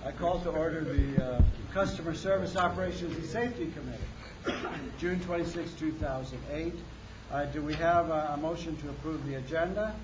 I call to order the Customer Service Operations and Safety Committee, June 26, 2008. Do we have a motion to approve the agenda?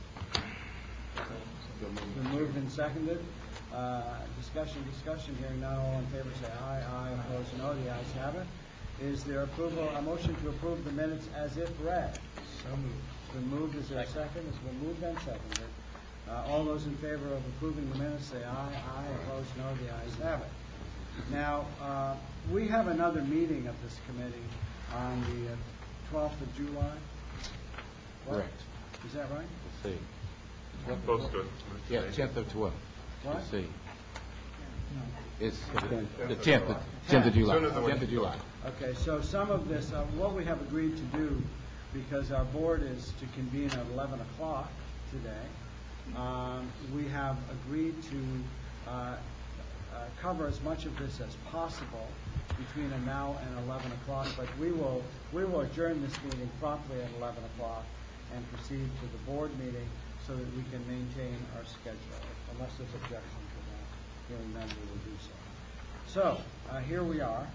Been moved and seconded. Discussion. Hearing none, all in favor say aye. Aye. Opposed, no. The ayes have it. Is there a motion to approve the minutes as if read? So moved. It's been moved. Is there a second? It's been moved and seconded. All those in favor of approving the minutes say aye. Aye. Opposed, no. The ayes have it. Now, we have another meeting of this committee on the 12th of July. Correct. Is that right? Let's see. Both good. Yeah, 10th of 12. What? Let's see. It's the 10th of July. 10th of July. Okay, so some of this, what we have agreed to do, because our board is to convene at 11 o'clock today, we have agreed to cover as much of this as possible between now and 11 o'clock, but we will adjourn this meeting promptly at 11 o'clock and proceed to the board meeting so that we can maintain our schedule, unless there's objection to that. Hearing none, we will do so. So, here we are.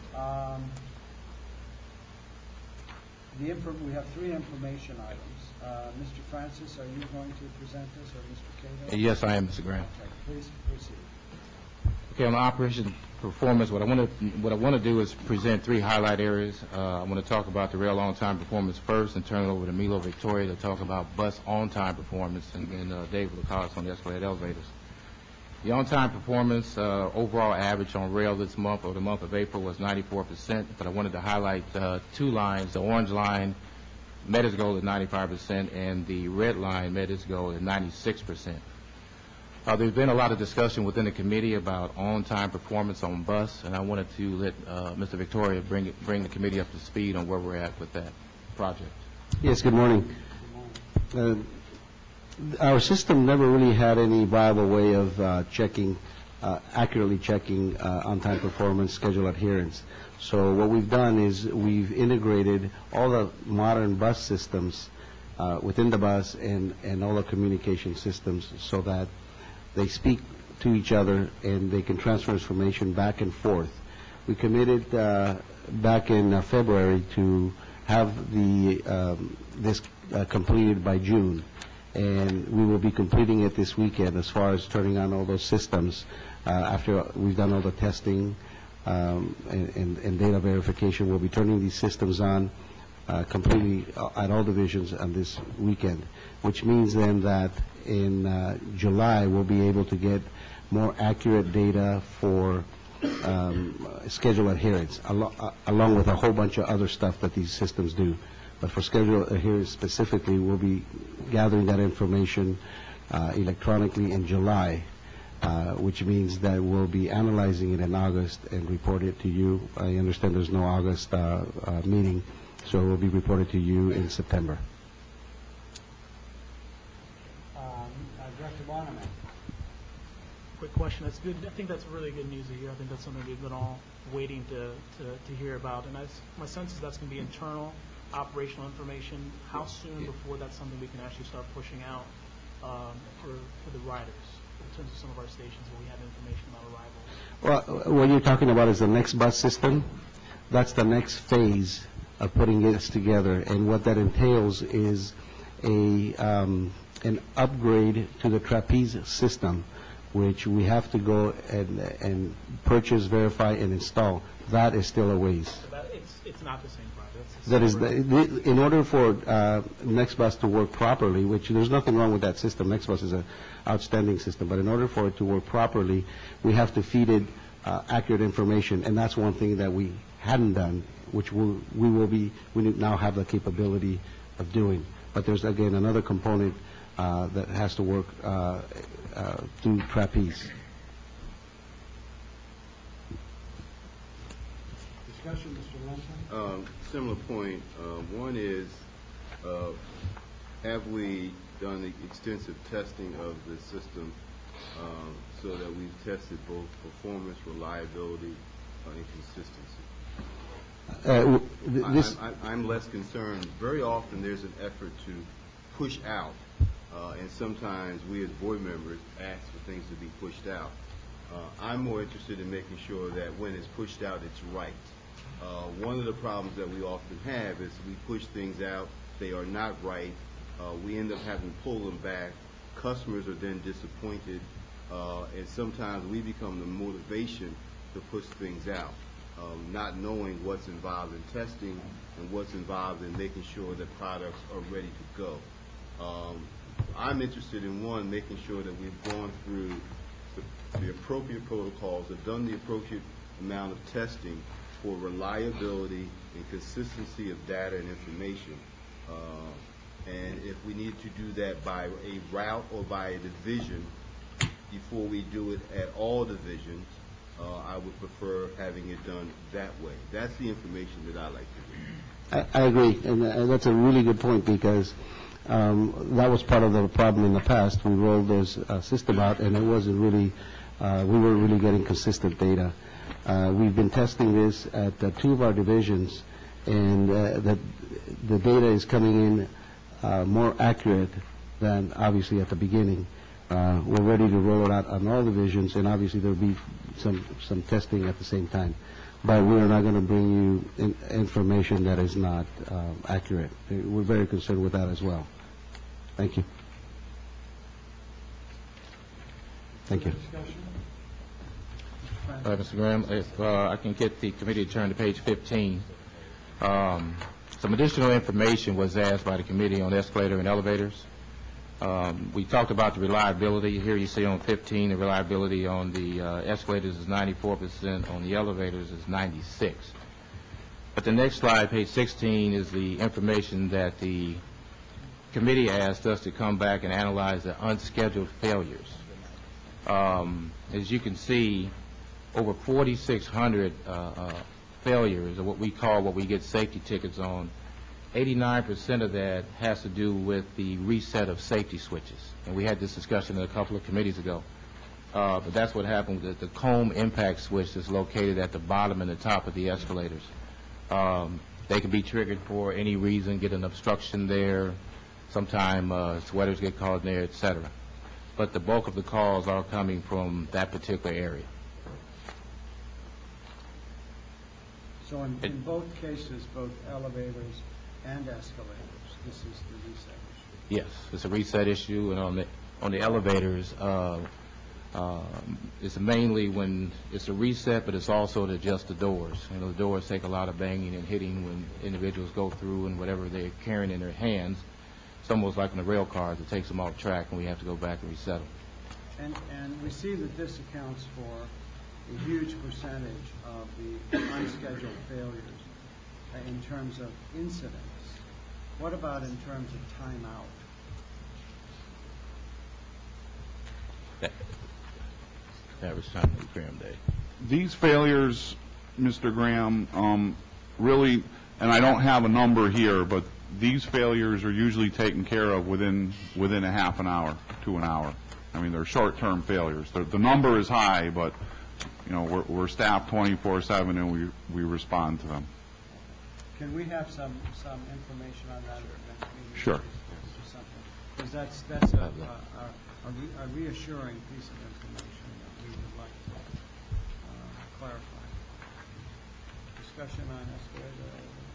We have three information items. Mr. Francis, are you going to present this, or Mr. Cato? Yes, I am, Mr. Grant. Okay, please proceed. Okay, on the operation performance, what I want to do is present three highlight areas. I want to talk about the rail on-time performance first, and turn it over to Milo Victoria to talk about bus on-time performance, and Dave will call us on the escalated elevators. The on-time performance overall average on rail this month, or the month of April, was 94%, but I wanted to highlight two lines. The orange line met its goal at 95%, and the red line met its goal at 96%. There's been a lot of discussion within the committee about on-time performance on bus, and I wanted to let Mr. Victoria bring the committee up to speed on where we're at with that project. Yes, good morning. Our system never really had any viable way of accurately checking on-time performance, schedule adherence. So what we've done is we've integrated all the modern bus systems within the bus and all the communication systems so that they speak to each other and they can transfer information back and forth. We committed back in February to have this completed by June, and we will be completing it this weekend as far as turning on all those systems after we've done all the testing and data verification. We'll be turning these systems on completely at all divisions on this weekend, which means then that in July we'll be able to get more accurate data for schedule adherence, along with a whole bunch of other stuff that these systems do. But for schedule adherence specifically, we'll be gathering that information electronically in July, which means that we'll be analyzing it in August and report it to you. I understand there's no August meeting, so it will be reported to you in September. Director Bonneman. Quick question. That's good. I think that's really good news to hear. I think that's something we've been all waiting to hear about. And my sense is that's going to be internal operational information. How soon before that's something we can actually start pushing out for the riders in terms of some of our stations where we have information about arrivals? Well, what you're talking about is the next bus system. That's the next phase of putting this together, and what that entails is an upgrade to the Trapeze system, which we have to go and purchase, verify, and install. That is still a ways. So it's not the same project. That is, in order for NextBus to work properly, which there's nothing wrong with that system. NextBus is an outstanding system, but in order for it to work properly, we have to feed it accurate information, and that's one thing that we hadn't done, which we now have the capability of doing. But there's again another component that has to work through Trapeze. Discussion, Mr. Linton. Similar point. One is, have we done the extensive testing of the system so that we've tested both performance, reliability, and consistency? I'm less concerned. Very often there's an effort to push out, and sometimes we as board members ask for things to be pushed out. I'm more interested in making sure that when it's pushed out, it's right. One of the problems that we often have is we push things out, they are not right, we end up having to pull them back, customers are then disappointed, and sometimes we become the motivation to push things out, not knowing what's involved in testing and what's involved in making sure that products are ready to go. I'm interested in, one, making sure that we've gone through the appropriate protocols, have done the appropriate amount of testing for reliability and consistency of data and information. And if we need to do that by a route or by a division before we do it at all divisions, I would prefer having it done that way. That's the information that I like to do. I agree, and that's a really good point, because that was part of the problem in the past. We rolled this system out, and it wasn't really, we weren't really getting consistent data. We've been testing this at 2 of our divisions, and the data is coming in more accurate than obviously at the beginning. We're ready to roll it out on all divisions, and obviously there'll be some testing at the same time. But we are not going to bring you information that is not accurate. We're very concerned with that as well. Thank you. Thank you. Mr. Graham, if I can get the committee to turn to page 15. Some additional information was asked by the committee on escalator and elevators. We talked about the reliability. Here you see on 15, the reliability on the escalators is 94%, on the elevators is 96%. But the next slide, page 16, is the information that the committee asked us to come back and analyze the unscheduled failures. As you can see, over 4,600 failures, or what we get safety tickets on. 89% of that has to do with the reset of safety switches. And we had this discussion a couple of committees ago. But that's what happened with the comb impact switch that's located at the bottom and the top of the escalators. They can be triggered for any reason, get an obstruction there, sometime sweaters get caught in there, etc. But the bulk of the calls are coming from that particular area. So in both cases, both elevators and escalators, this is the reset issue? Yes, it's a reset issue, and on the elevators, it's mainly when it's a reset, but it's also to adjust the doors. You know, the doors take a lot of banging and hitting when individuals go through, and whatever they're carrying in their hands, it's almost like on the rail cars, it takes them off track, and we have to go back and reset them. And we see that this accounts for a huge percentage of the unscheduled failures in terms of incidents. What about in terms of timeout? Average time of Graham Day. These failures, Mr. Graham, really, and I don't have a number here, but these failures are usually taken care of within a half an hour to an hour. I mean, they're short-term failures. The number is high, but you know, we're staffed 24/7, and we respond to them. Can we have some information on that? Sure. Because that's a reassuring piece of information that we would like to clarify. Discussion on escalator.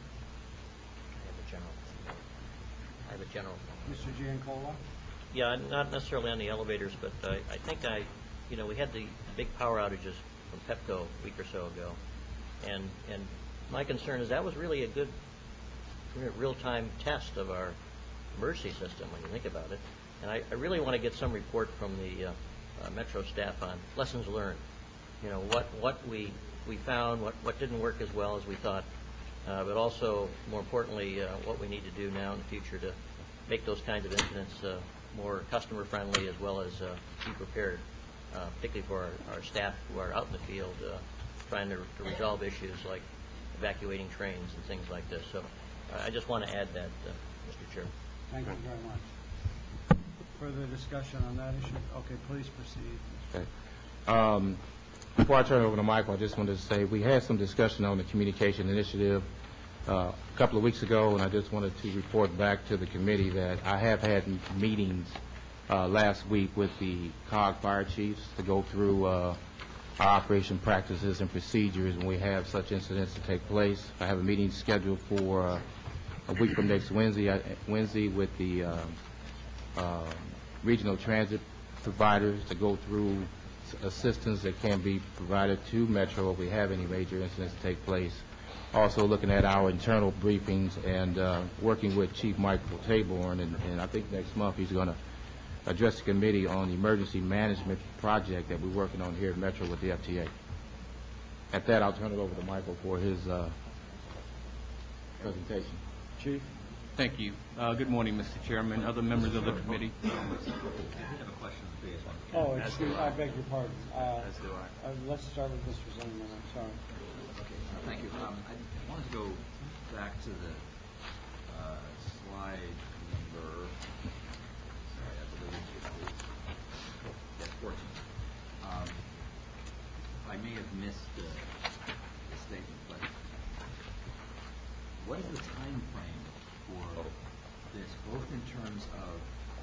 I have a general. Mr. Giancola? Yeah, not necessarily on the elevators, but I think we had the big power outages from Pepco a week or so ago, and my concern is that was really a good real-time test of our emergency system when you think about it, and I really want to get some report from the Metro staff on lessons learned. You know, what we found, what didn't work as well as we thought, but also more importantly, what we need to do now in the future to make those kinds of incidents more customer friendly, as well as be prepared, particularly for our staff who are out in the field trying to resolve issues like evacuating trains and things like this. So I just want to add that, Mr. Chair. Thank you very much. Further discussion on that issue? Okay, please proceed. Okay. Before I turn it over to Michael, I just wanted to say we had some discussion on the communication initiative a couple of weeks ago, and I just wanted to report back to the committee that I have had meetings last week with the COG fire chiefs to go through our operation practices and procedures when we have such incidents to take place. I have a meeting scheduled for a week from next Wednesday with the regional transit providers to go through assistance that can be provided to Metro if we have any major incidents to take place. Also looking at our internal briefings and working with Chief Michael Taborn, and I think next month he's going to address the committee on the emergency management project that we're working on here at Metro with the FTA. At that, I'll turn it over to Michael for his presentation. Chief? Thank you. Good morning, Mr. Chairman, other members of the committee. I have a question for you. Oh, excuse me, I beg your pardon. As do I. Let's start with Mr. Zimmerman, I'm sorry. Okay, thank you. I wanted to go back to the slide number, sorry, I believe it is 14. I may have missed the statement, but what is the time frame for this, both in terms of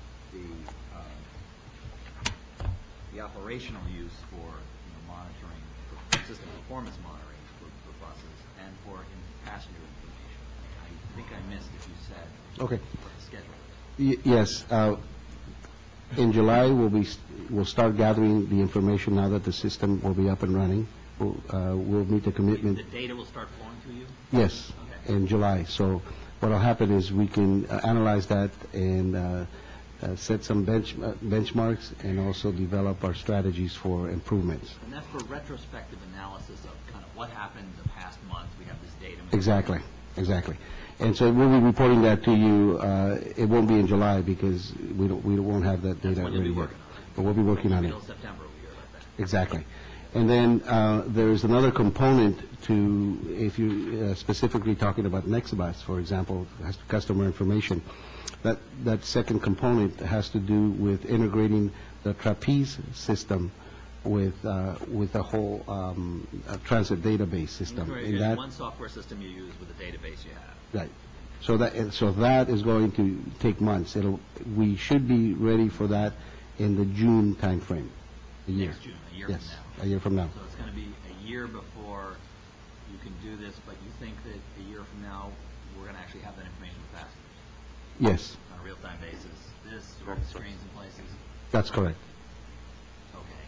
the operational use for monitoring, for system performance monitoring for buses, and for passenger information? I think I missed if you said Okay. what the schedule is. Yes. In July, we'll start gathering the information now that the system will be up and running. We'll meet the commitment. The data will start flowing to you? Yes, Okay. in July. So what will happen is we can analyze that and set some benchmarks and also develop our strategies for improvements. And that's for retrospective analysis of kind of what happened the past month. We have this data. Exactly, exactly. And so we'll be reporting that to you. It won't be in July because we won't have that data That's when ready you'll be yet. working on it. But we'll be working on it. Middle of September, we hear about that. Exactly. And then there's another component to, if you're specifically talking about Nexabus, for example, has customer information, that second component has to do with integrating the Trapeze system with the whole transit database system. There's one software system you use with the database you have. Right. So that is going to take months. We should be ready for that in the June timeframe. Next June, a year from Yes, now. a year from now. So it's going to be a year before you can do this, but you think that a year from now we're going to actually have that information with passengers Yes, on a real-time basis. This sort of screens in places. that's correct. Okay.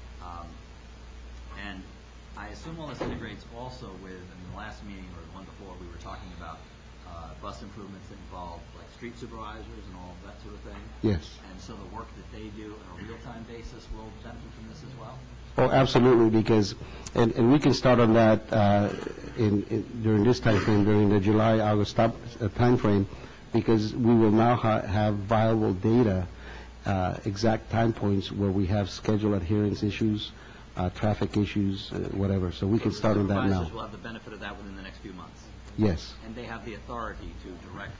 And I assume all this integrates also with, in the last meeting or the one before, we were talking about bus improvements that involve like street supervisors and all that sort of thing. Yes. And so the work that they do on a real-time basis will benefit from this as well? Oh, absolutely, because, and we can start on that during this time frame, during the July, August time frame, because we will now have viable data, exact time points where we have schedule adherence issues, traffic issues, whatever. So we can start on that now. Supervisors will have the benefit of that within the next few months. Yes. And they have the authority to direct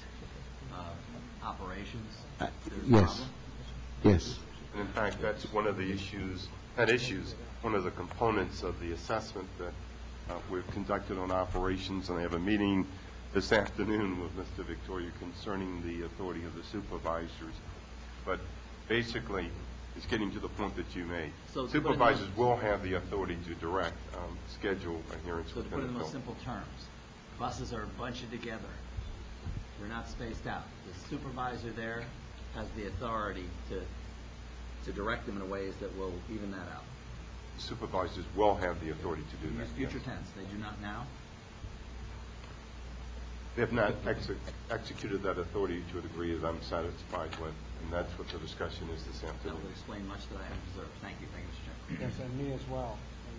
operations? There's a Yes. problem? Yes. And in fact, that's one of the issues, one of the components of the assessment that we've conducted on operations, and I have a meeting this afternoon with Mr. Victoria concerning the authority of the supervisors. But basically, it's getting to the point that you made. So Supervisors will have the authority to direct schedule adherence So to within put it in the most film. simple terms, buses are bunched together. They're not spaced out. The supervisor there has the authority to direct them in ways that will even that out. Supervisors will have the authority to do that. Use future yes. tense. They do not now. They have not executed that authority to a degree that I'm satisfied with, and that's what the discussion is this That afternoon. would explain much that I haven't observed. Thank you. Thank you, Mr. Chairman. Yes, and me as well.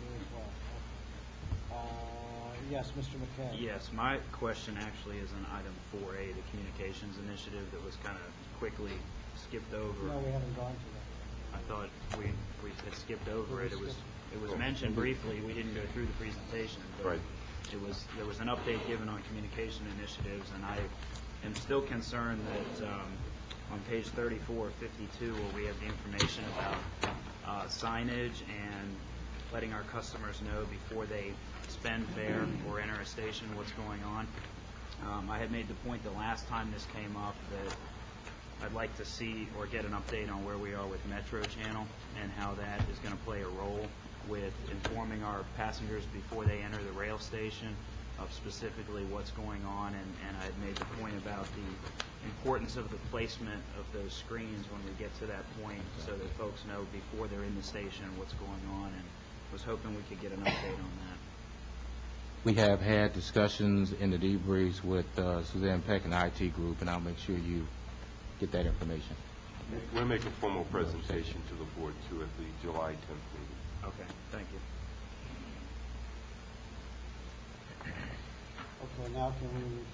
Yes, Mr. McKay. Yes, my question actually is on item 4A, the communications initiative that was kind of quickly skipped over. No, we haven't gone to that. I thought we had skipped over it. It was mentioned briefly. We didn't go through the presentation. But Right. There was an update given on communication initiatives, and I am still concerned that on page 34 of 52, where we have the information about signage and letting our customers know before they spend fare or enter a station what's going on. I had made the point the last time this came up that I'd like to see or get an update on where we are with Metro Channel and how that is going to play a role with informing our passengers before they enter the rail station of specifically what's going on. And I had made the point about the importance of the placement of those screens when we get to that point so that folks know before they're in the station what's going on, and was hoping we could get an update on that. We have had discussions in the debriefs with Suzanne Peck and the IT group, and I'll make sure you get that information. We'll make a formal presentation to the board, too, at the July 10th meeting. Okay, thank you. Okay, now can we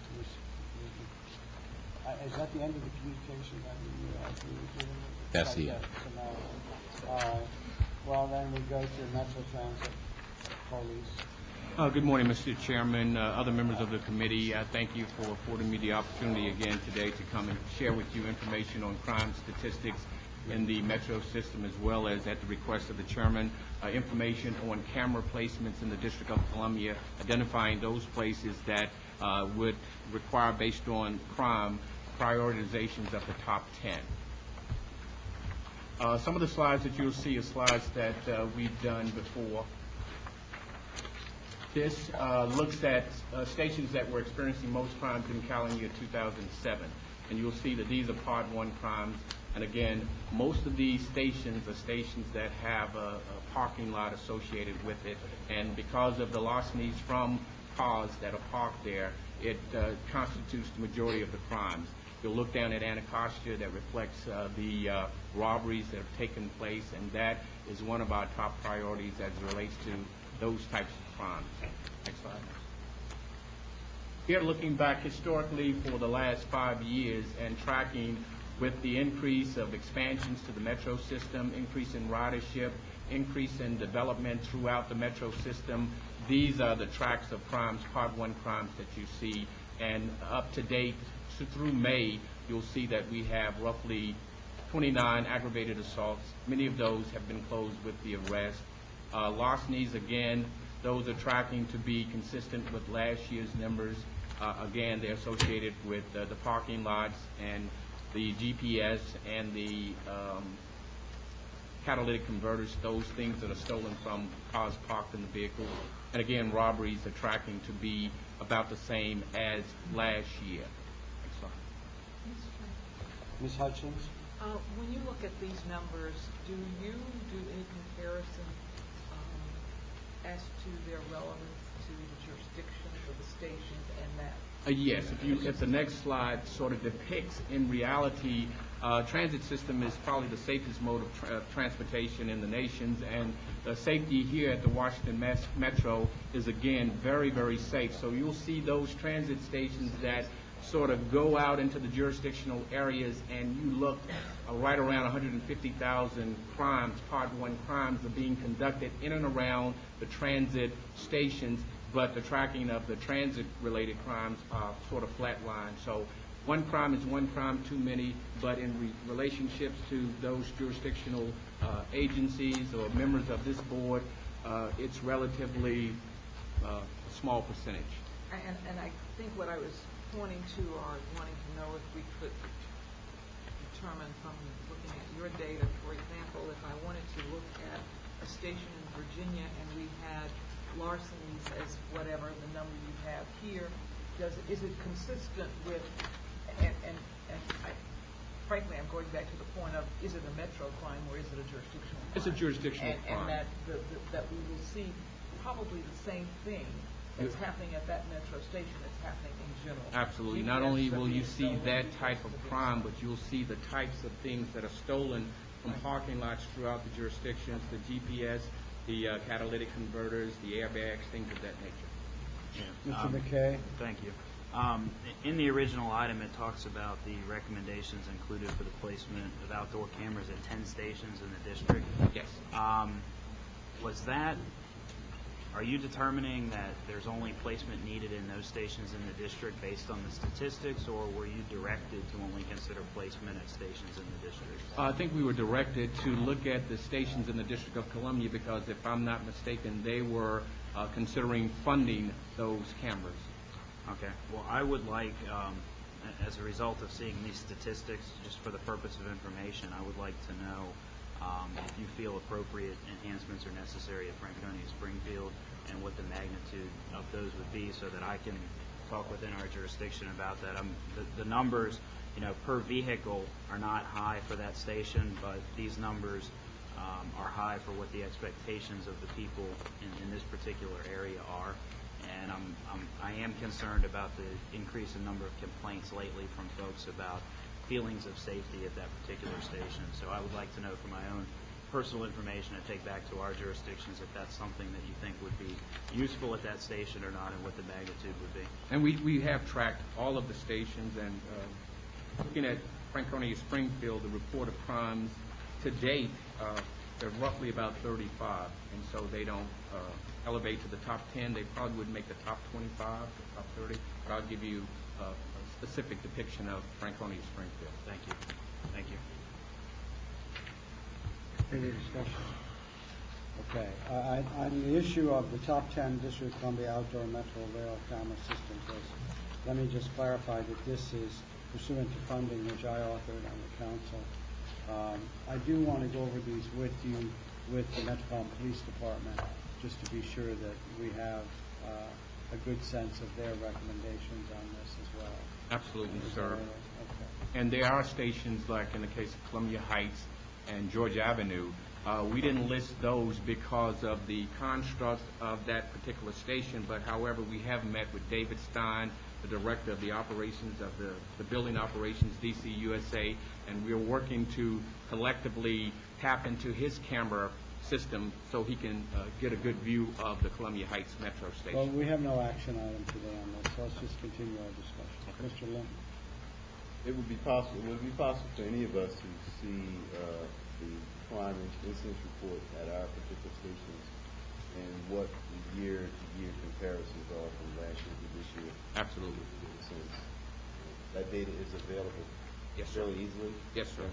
is that the end of the communication that we were doing? That's it. All right. Well, then we go to Metro Transit Police. Good morning, Mr. Chairman, other members of the committee. Thank you for affording me the opportunity again today to come and share with you information on crime statistics in the Metro system, as well as, at the request of the chairman, information on camera placements in the District of Columbia, identifying those places that would require, based on crime, prioritizations of the top 10. Some of the slides that you'll see are slides that we've done before. This looks at stations that were experiencing most crimes in calendar year 2007. And you'll see that these are Part 1 crimes. And again, most of these stations are stations that have a parking lot associated with it. And because of the larcenies from cars that are parked there, it constitutes the majority of the crimes. You'll look down at Anacostia, that reflects the robberies that have taken place, and that is one of our top priorities as it relates to those types of crimes. Next slide. Here, looking back historically for the last 5 years and tracking with the increase of expansions to the Metro system, increase in ridership, increase in development throughout the Metro system, these are the tracks of crimes, Part 1 crimes that you see. And up to date, through May, you'll see that we have roughly 29 aggravated assaults. Many of those have been closed with the arrest. Larcenies, again, those are tracking to be consistent with last year's numbers. Again, they're associated with the parking lots and the GPS and the catalytic converters, those things that are stolen from cars parked in the vehicles. And again, robberies are tracking to be about the same as last year. Next slide. Ms. Hutchins? When you look at these numbers, do you do any comparison as to their relevance to the jurisdiction of the stations and that? Yes, if the next slide sort of depicts, in reality, transit system is probably the safest mode of transportation in the nations, and the safety here at the Washington Metro is, again, very, very safe. So you'll see those transit stations that sort of go out into the jurisdictional areas, and you look right around 150,000 crimes, Part 1 crimes, are being conducted in and around the transit stations, but the tracking of the transit-related crimes are sort of flatline. So one crime is one crime too many, but in relationships to those jurisdictional agencies or members of this board, it's relatively a small percentage. And I think what I was pointing to or wanting to know if we could determine from looking at your data, for example, if I wanted to look at a station in Virginia and we had larcenies as whatever the number you have here, is it consistent with, and frankly, I'm going back to the point of, is it a metro crime or is it a jurisdictional crime? It's a jurisdictional crime. And that we will see probably the same thing that's happening at that metro station that's happening in general. Absolutely. Not only will you see that type of crime, but you'll see the types of things that are stolen from parking lots throughout the jurisdictions, the GPS, the catalytic converters, the airbags, things of that nature. Mr. McKay? Thank you. In the original item, it talks about the recommendations included for the placement of outdoor cameras at 10 stations in the district. Yes. Are you determining that there's only placement needed in those stations in the district based on the statistics, or were you directed to only consider placement at stations in the district? I think we were directed to look at the stations in the District of Columbia because, if I'm not mistaken, they were considering funding those cameras. Okay. Well, I would like, as a result of seeing these statistics, just for the purpose of information, I would like to know if you feel appropriate enhancements are necessary at Franconia Springfield and what the magnitude of those would be so that I can talk within our jurisdiction about that. The numbers, per vehicle are not high for that station, but these numbers are high for what the expectations of the people in this particular area are. And I am concerned about the increase in number of complaints lately from folks about feelings of safety at that particular station. So I would like to know for my own personal information and take back to our jurisdictions if that's something that you think would be useful at that station or not, and what the magnitude would be. And we have tracked all of the stations, and looking at Franconia Springfield, the report of crimes to date, they're roughly about 35, and so they don't elevate to the top 10. They probably would make the top 25, the top 30, but I'll give you a specific depiction of Franconia Springfield. Thank you. Thank you. Any discussion? Okay. On the issue of the top 10 District of Columbia outdoor metro rail camera systems, let me just clarify that this is pursuant to funding which I authored on the council. I do want to go over these with you, with the Metropolitan Police Department, just to be sure that we have a good sense of their recommendations on this as well. Absolutely, sir. Okay. And there are stations, like in the case of Columbia Heights and Georgia Avenue, we didn't list those because of the construct of that particular station, but however, we have met with David Stein, the director of the operations of the building operations, DC USA, and we are working to collectively tap into his camera system so he can get a good view of the Columbia Heights Metro station. Well, we have no action item today on this, so let's just continue our discussion. Mr. Linton. Would it be possible for any of us to see the crime incidence report at our particular stations and what the year-to-year comparisons are from last year to this year? Absolutely. Since that data is available fairly easily? Yes, sir.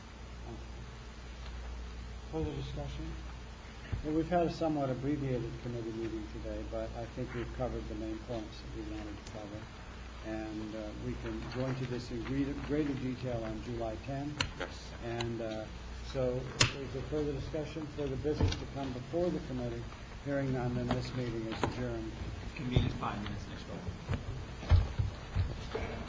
Further discussion? Well, we've had a somewhat abbreviated committee meeting today, but I think we've covered the main points that we wanted to cover. And we can go into this in greater detail on July 10. Yes. And so there's a further discussion, further business to come before the committee. Hearing none, then this meeting is adjourned. Convene in 5 minutes next vote.